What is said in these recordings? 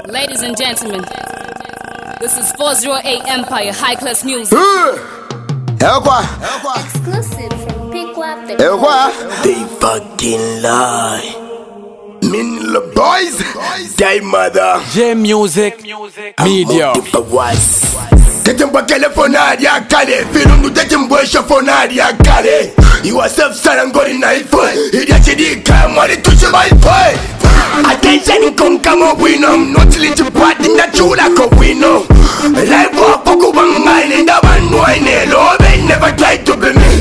Ladies and gentlemen, this is 408 Empire High Class Music. Exclusive from Pickwap the They fucking lie. Min the boys, die mother. J Music Media. Tetem kwa telefonari ya kale Filundu tetem bwesha fonari ya kale Iwa self sarangori na ifo Idia chidika mwari tuche maifo Attention kong kama wino Mnotili chupati na chula ko wino Life walk poku bangaine Nda banwaine Lobe never try to be me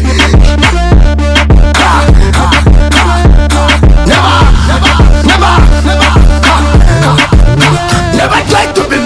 Never try to be me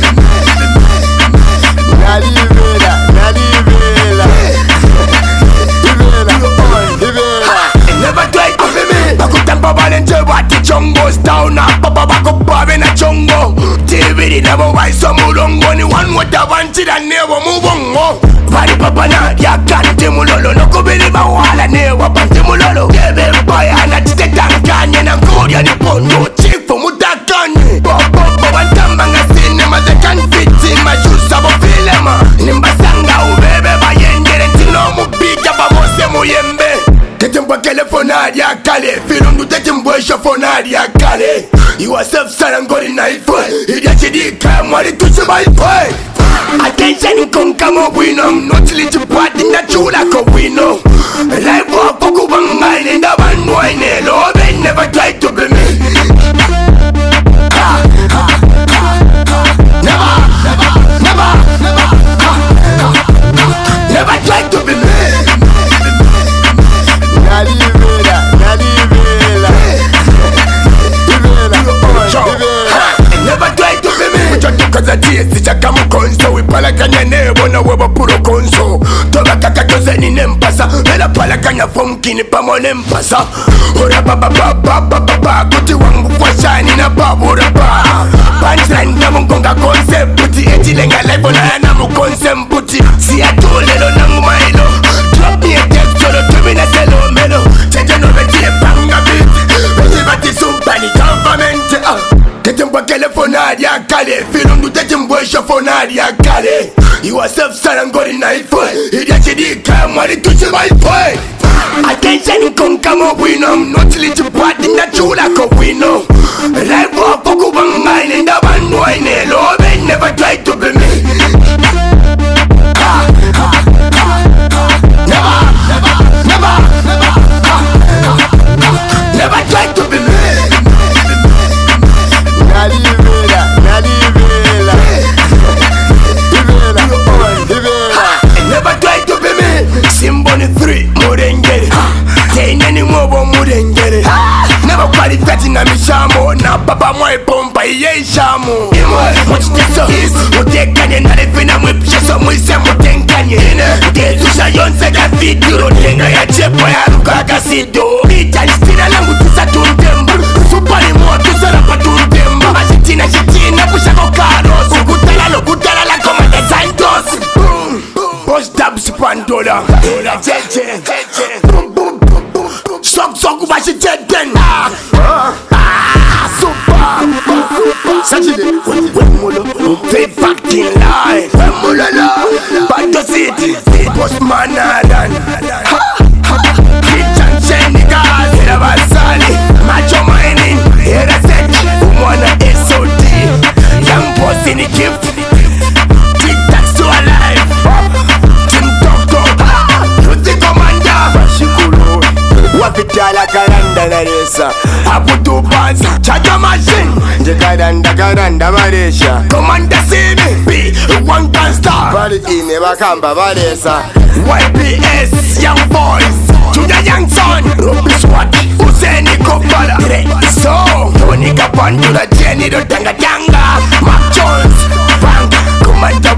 Chongos down up, Papa Bako Babin a Chongo. TV never wise some mulongo. Ni one what I wanted and never move on. Pari Papa na ya kante mulolo. No kubili mawala never pante mulolo. Debe boy ana tite tankanye na ngori ani pondo. Chifu mutakanye. Bobo wantamba nga cinema they can fit in my shoes abo filema. Nimbasanga ubebe bayengere ntino mubija bamose muyembe. Tetemba telefonari ya kale Filundu tetembwesha fonari ya kale Iwa self sarangori na ifo Idia chidika mwari tuche maifo Attention kong kama wino Mnotili chupati na chula ko wino Life walk poku bangaine Nda banwaine Lobe never try to be me Never try to be me Kaza tiesi chaka mkonso Wipala kanya nebo na weba puro konso Toba kaka tozeni nempasa Vela pala kanya fomkini pamo nempasa Ora baba baba baba baba Kuti wangu kwa shani na babu rapa Punchline na mungonga concept Puti eti lenga life ona ya na mkoncept Puti siya tulelo na ngumailo Drop me a text solo tumi na selo melo Cheje no veti e panga beat Veti bati sumpani government Tetemba telefonari ya kale Filundu tetembwesha fonari ya kale Iwa self sarangori na ifo Idia chidika mwari tuche maifo Attention kong kama wino Mnotili chupati na chula ko wino Life walk poku bangaine Nda banwaine Lobe never try to be me Never try to be me Never try to be me Simboni 3 murengere Teneni mwobo murengere Never qualify na mishamo Na baba mwe pompa iye ishamo Mchiteso Mutekanye na refina mwipisheso mwise mutenkanye Tezusha yonse da video Nenga ya chepo ya ruka kasido Ita nistira langu tisa tuntemba Supani mwa tusara pa tuntemba Mashitina shitina pushako karos Kutala la komanda Santos Boss dabs pandola Dola jeje Sok ubashi jeten Super Sajide Wemulo They fucking lie Wemulala Bando City Boss Manadan Kitchen Shenigas Hera Basali Macho Mining Hera Sek Umwana SOD Young Boss in the gift Tic-tac so alive Team Toko Youth Commander Bashikulu Wapitala karanda na resa Aputu Banza Chaja machine Karanda maresha Commander Simi B One can star Bari ine bakamba baresa YPS Young Boys Tuja Young Son Ruby Swat Useni Kopala So Tony Kapandula Jenny do Tanga Tanga Mark Jones Bank Commander